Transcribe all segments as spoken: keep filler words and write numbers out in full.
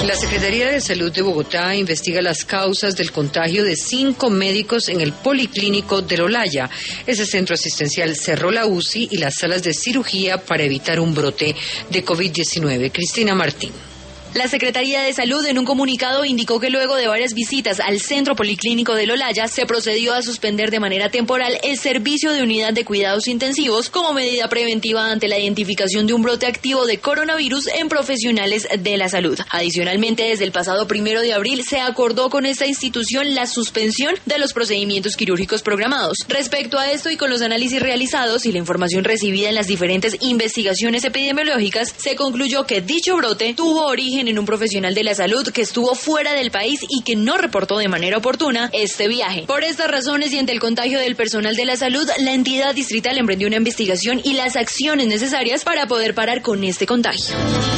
La Secretaría de Salud de Bogotá investiga las causas del contagio de cinco médicos en el Policlínico del Olaya. Ese centro asistencial cerró la U C I y las salas de cirugía para evitar un brote de COVID diecinueve. Cristina Martín. La Secretaría de Salud en un comunicado indicó que luego de varias visitas al Centro Policlínico del Olaya se procedió a suspender de manera temporal el servicio de unidad de cuidados intensivos como medida preventiva ante la identificación de un brote activo de coronavirus en profesionales de la salud. Adicionalmente, desde el pasado primero de abril se acordó con esta institución la suspensión de los procedimientos quirúrgicos programados. Respecto a esto y con los análisis realizados y la información recibida en las diferentes investigaciones epidemiológicas, se concluyó que dicho brote tuvo origen en un profesional de la salud que estuvo fuera del país y que no reportó de manera oportuna este viaje. Por estas razones y ante el contagio del personal de la salud, la entidad distrital emprendió una investigación y las acciones necesarias para poder parar con este contagio.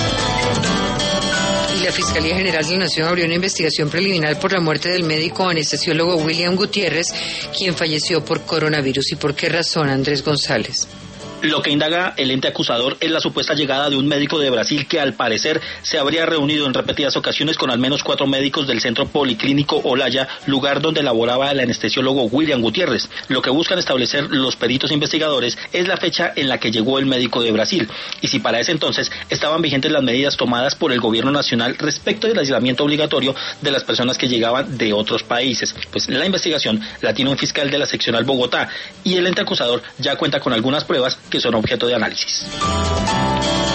Y la Fiscalía General de la Nación abrió una investigación preliminar por la muerte del médico anestesiólogo William Gutiérrez, quien falleció por coronavirus. ¿Y por qué razón, Andrés González? Lo que indaga el ente acusador es la supuesta llegada de un médico de Brasil que al parecer se habría reunido en repetidas ocasiones con al menos cuatro médicos del Centro Policlínico Olaya, lugar donde laboraba el anestesiólogo William Gutiérrez. Lo que buscan establecer los peritos investigadores es la fecha en la que llegó el médico de Brasil y si para ese entonces estaban vigentes las medidas tomadas por el gobierno nacional respecto del aislamiento obligatorio de las personas que llegaban de otros países. Pues la investigación la tiene un fiscal de la seccional Bogotá y el ente acusador ya cuenta con algunas pruebas que son objeto de análisis.